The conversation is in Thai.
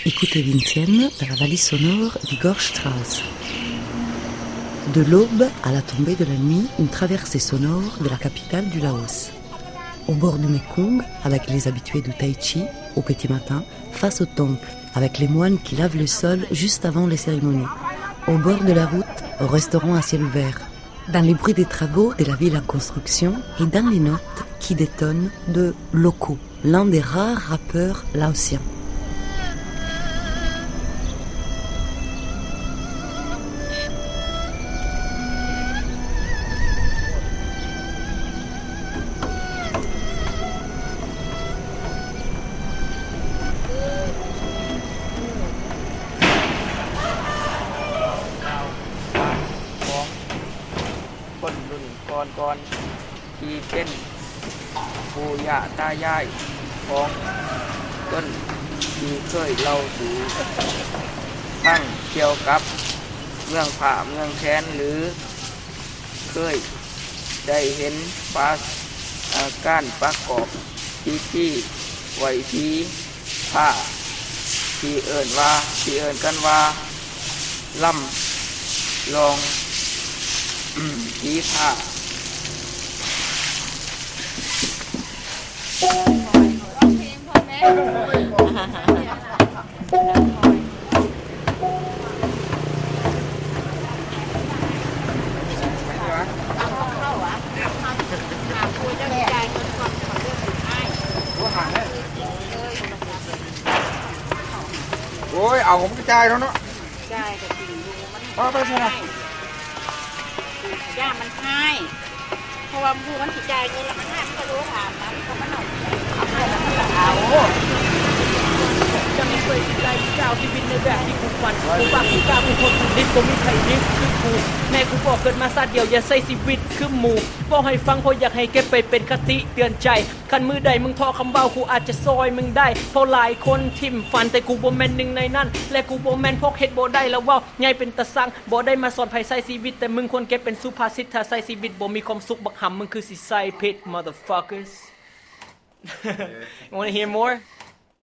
Écoutez Vinciane dans la vallée sonore du Gorstrasse. De l'aube à la tombée de la nuit, une traversée sonore de la capitale du Laos. Au bord du Mekong, avec les habitués du Tai Chi, au petit matin, face au temple, avec les moines qui lavent le sol juste avant les cérémonies. Au bord de la route, au restaurant à ciel ouvert. Dans les bruits des travaux de la ville en construction et dans les notes qui détonnent de Loco, l'un des rares rappeurs laotiens. ก่อนที่เป็นปู่ย่าตายายของต้นที่เคยเล่าสู่ทั้งเกี่ยวกับเมืองผาเมืองแคนหรือเคยได้เห็นการประกอบพิธีไหว้ผีผ้าที่เอิ้นกันว่าล่ำลองผีผ้าโอ้ยเอาผมกระจายแล้วเนาะกระจายแต่สิ่งดูมันไปใช่ไหมย่ามันให้เพราะว่าผู้มันกระจายเงินแล้วมันให้มันก็รู้ถามนะมันก็มันหน่อยเอาจะมีเคยจิตใจเจ้าชีวิตในแบบที่กูฝันกูปากกูกล้ากูคนดิ้นกูมีใครดิ้นคือกูแม่กูบอกเกิดมาซาเดียวอย่าใส่ชีวิตคือหมู่บอกให้ฟังเพราะอยากให้เก็บไปเป็นคติเตือนใจคันมือใดมึงทอคำเบากูอาจจะซอยมึงได้เพราะหลายคนทิ่มฟันแต่กูบ่แม่นหนึ่งในนั้นและกูบ่แม่นพกเฮ็ดบ่ได้แล้วว่าใหญ่เป็นตะสังบ่ได้มาสอนไผใส่ชีวิตแต่มึงควรเก็บเป็นสุภาษิตถ้าใส่ชีวิตบ่มีความสุขบักหำมึงคือสิใส่ผิด motherfuckers. You want to hear more?